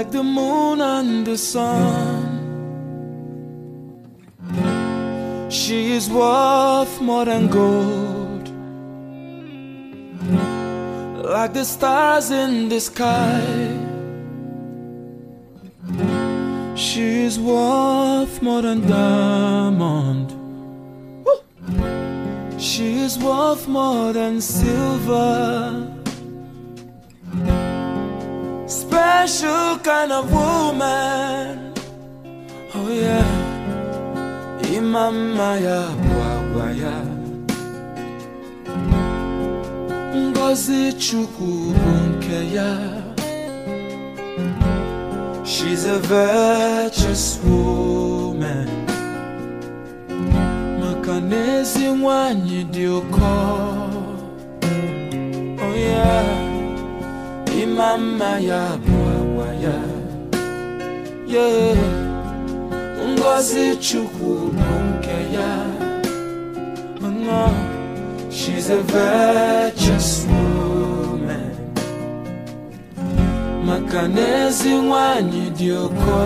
like the moon and the sun. She is worth more than gold, like the stars in the sky. She is worth more than diamond. She is worth more than silver. Special kind of woman. Oh yeah. Imama ya bwagwa ya Ngozi Chukwu bụ nke ya. She's a virtuous woman. Maka n'ezi nwanyị dị ụkọ. Oh yeah. Imama ya bwagwa ya. Yeah. Ngozi Chukwu bụ nke ya. No, she's a virtuous woman. Maka n'ezi nwanyị dị ụkọ.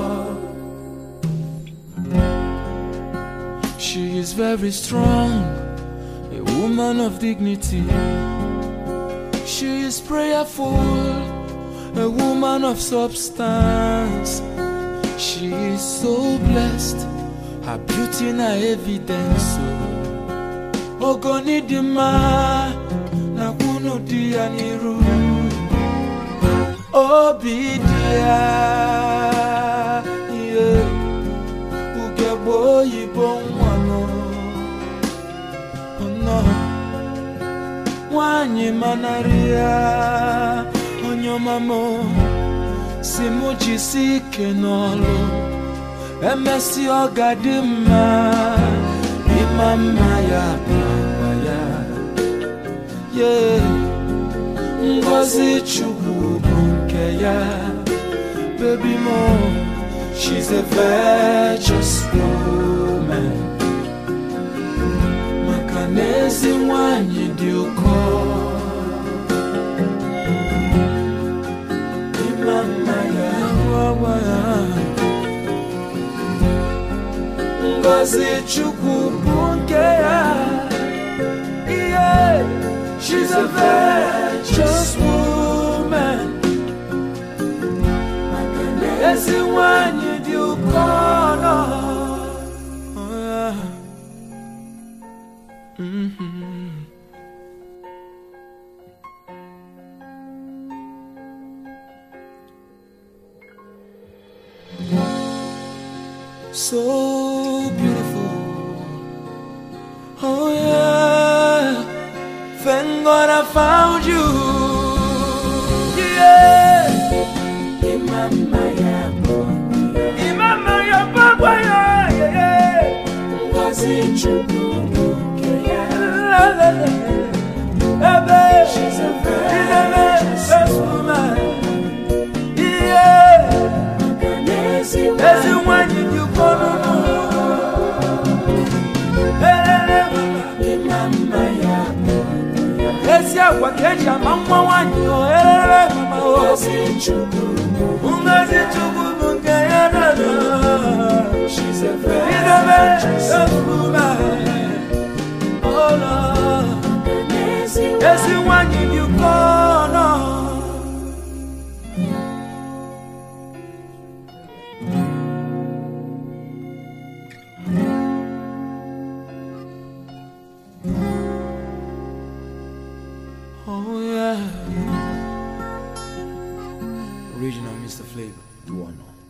She is very strong, a woman of dignity. She is prayerful, a woman of substance. She is so blessed, her beauty na evidence. Ogoni dima na kunu dia niru. Obidia, yeah. Ugebo yibon wano. Oh no, wanyi manaria onyo mamo. Simuji sike nolo emesi ogadima. Imama ya bwagwa yeah. Ngozi Chukwu bụ nke ya. Baby mo, she's a virtuous woman. Maka n'ezi nwanyị dị ụkọ. Ngozi Chukwu bụ nke ya. Yeah, she's a virtuous woman. Maka n'ezi nwanyị dị ụkọ. Oh yeah. So beautiful. Oh yeah. Thank God I found you. Yeah. Imama ya bwagwa. Imama ya bwagwa yeah. Ngozi Chukwu bụ nke ya. She's a virtuous woman. Yeah. Ezi nwanyị dị ụkọ. Ezi agwa ka eji ama nwa nwanyị o. Ngozi Chukwu bụ nke ya. She's a virtuous woman. Oh Lord. Ezi nwanyị dị ụkọ. Oh yeah. Original Mr. Flavor. Do I know?